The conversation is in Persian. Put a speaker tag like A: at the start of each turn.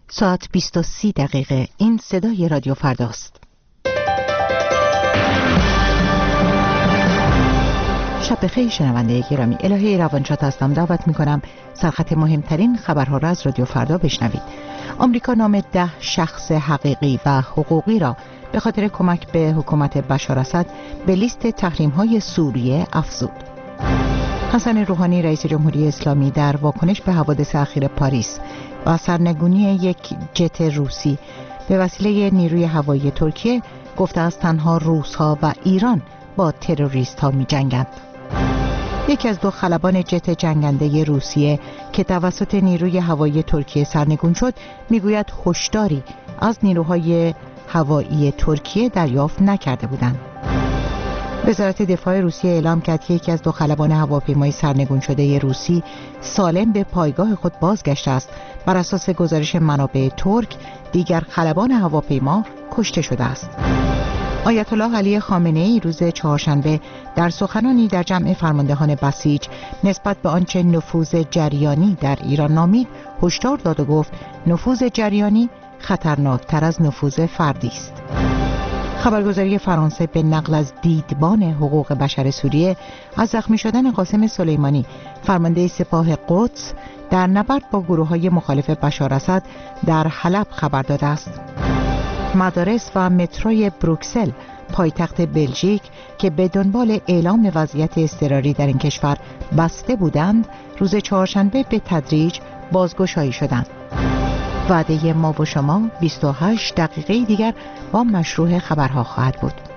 A: ساعت 20:30 این صدای رادیو فرداست. شب بخیر شنونده گرامی، الهه روانشاد هستم. دعوت میکنم سرخط مهمترین خبرها را از رادیو فردا بشنوید. آمریکا نام 10 شخص حقیقی و حقوقی را به خاطر کمک به حکومت بشار اسد به لیست تحریم‌های سوریه افزود. حسن روحانی رئیس جمهوری اسلامی در واکنش به حوادث اخیر پاریس و سرنگونی یک جت روسی به وسیله نیروی هوایی ترکیه گفته است تنها روس‌ها و ایران با تروریست‌ها می‌جنگند. یکی از 2 خلبان جت جنگنده روسیه که توسط نیروی هوایی ترکیه سرنگون شد میگوید هشداری از نیروهای هوایی ترکیه دریافت نکرده بودند. وزارت دفاع روسیه اعلام کرد که یکی از 2 خلبان هواپیمای سرنگون شده روسی سالم به پایگاه خود بازگشته است. بر اساس گزارش منابع ترک دیگر خلبان هواپیما کشته شده است. آیت الله علی خامنه‌ای روز چهارشنبه در سخنانی در جمع فرماندهان بسیج نسبت به آنچه نفوذ جریانی در ایران نامید هشدار داد و گفت نفوذ جریانی خطرناکتر از نفوذ فردی است. خبرگزاری فرانسه به نقل از دیدبان حقوق بشر سوریه از زخمی شدن قاسم سلیمانی فرمانده سپاه قدس در نبرد با گروه‌های مخالف بشار اسد در حلب خبر داده است. مدارس و متروی بروکسل پایتخت بلژیک که به دنبال اعلام وضعیت اضطراری در این کشور بسته بودند روز چهارشنبه به تدریج بازگشایی شدند. وعده ما و شما 28 دقیقه دیگر با مشروع خبرها خواهد بود.